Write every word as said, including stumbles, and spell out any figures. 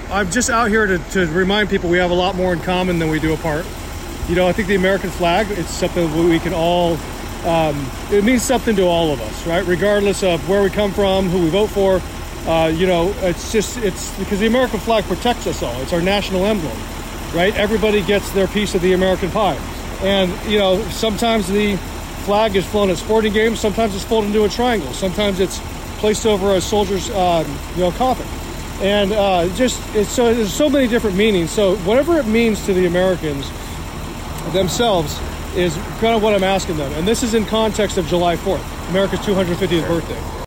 I'm just out here to, to remind people we have a lot more in common than we do apart. You know, I think the American flag, it's something we can all, um, it means something to all of us, right? Regardless of where we come from, who we vote for. Uh, you know, it's just, it's because the American flag protects us all. It's our national emblem, right? Everybody gets their piece of the American pie. And, you know, sometimes the flag is flown at sporting games. Sometimes it's folded into a triangle. Sometimes it's placed over a soldier's, uh, you know, coffin. And uh, just, it's so, there's so many different meanings. So whatever it means to the Americans themselves is kind of what I'm asking them. And this is in context of July fourth, America's two hundred fiftieth birthday.